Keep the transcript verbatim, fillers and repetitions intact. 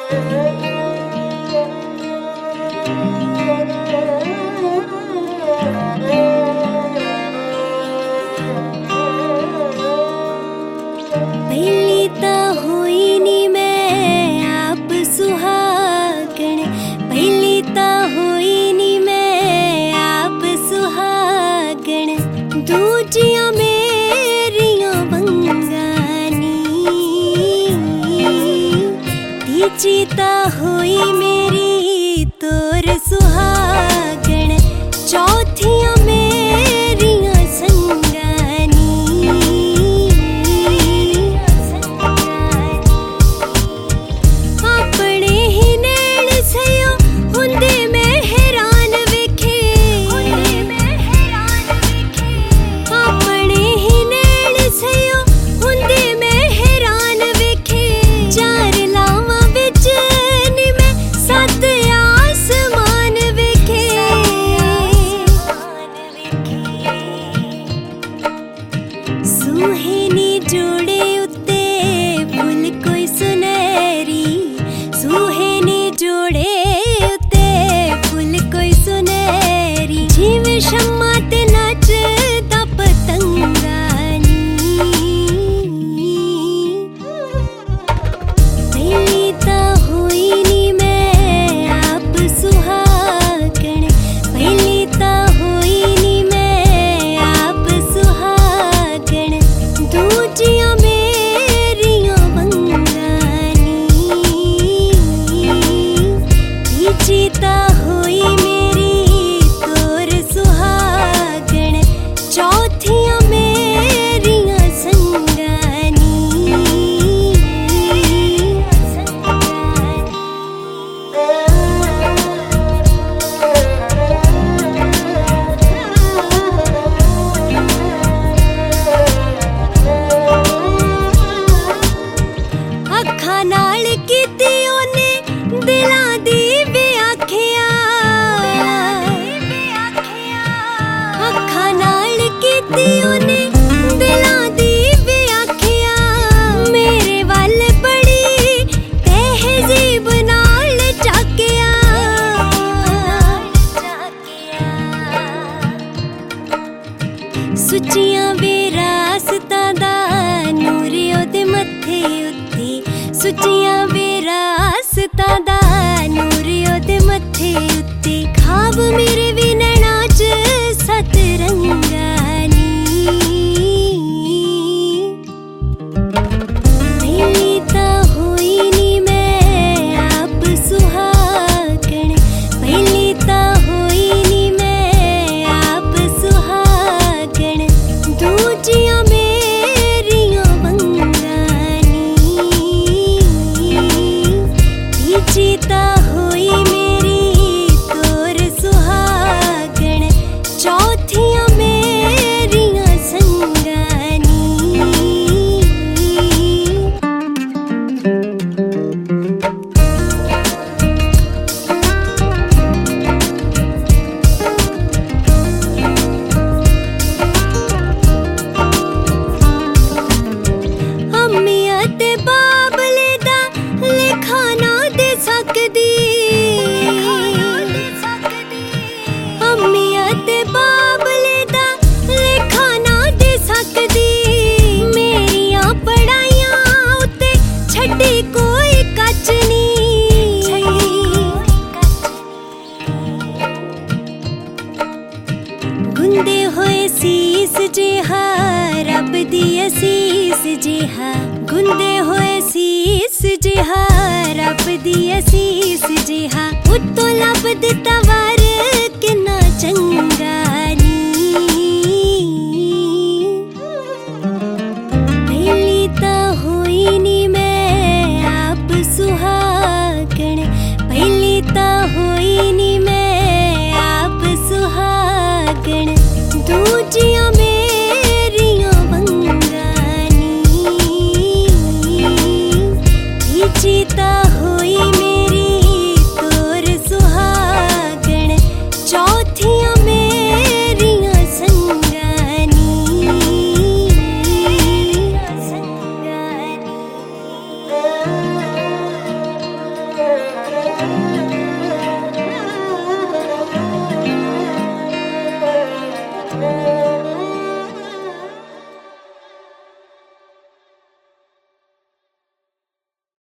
पहली ता होई नी मैं आप सुहागण, पहली ता होई नी मैं आप सुहागण, दूजियां मेरियां वंगानी, तीजी ता होई मेरी तोर सुहागण, चौथियां मेरियां संगानी। अपने ही नैन सयो हुंदे मैं हैरान वेखे, अपने ही नैन सयो हुंदे मैं हैरान वेखे, चार लावां विच नी मैं सत आसमान वेखे। सुहेनी जोड़े उत्ते फुल कोई सुनहरी, सुहेनी जोड़े उत्ते फुल कोई सुनहरी, जिवें शम्मा ते नचदा पतंगानी। पहली ता होई नी मैं आप सुहागण, पहली ता होई नी मैं आप सुहागण, दूजियां मेरियां वंगानी, तीजी ता होई मेरी तोर सुहागण, चौथियां मेरियां संगानी। अखां नाल कीती ओने दिलां दी व्याख्या, अखां नाल कीती ओने दिलां दी व्याख्या, मेरे वल बड़ी तहजीब नाल झाकिया। सुच्चियां विरासतां दा नूर ओदे मत्थे उत्ते, सुच्चियां विरासतां दा नूर ओदे मत्थे उत्ते, खाब मेरे भी नैना च सत रंगानी। पहली ता होई नी मैं आप सुहागण, पहली ता होई नी मैं आप सुहागण, दूजियां मेरियां वंगानी, तीजी ता होई मेरी तोर सुहागण, चौथियां मेरियां संगानी। अम्मियां ते बाबले दा लेखा ना दे सकदी, अम्मियां ते बाबले दा लेखा ना दे सकदी, मेरियां पढ़ाइयां उत्ते छड्डी कोई कच नी। गुंदे होए सीस जिहा रब दी असीस जिहा, गुंदे होए सीस जिहा रब दी असीस जिहा, उत्तों लब दिता वर किन्ना चंगा नी। पहली ता होई नी मैं आप सुहागण, पहली ता होई नी मैं आप सुहागण, दूजियां मेरियां वंगानी, तीजी ता होई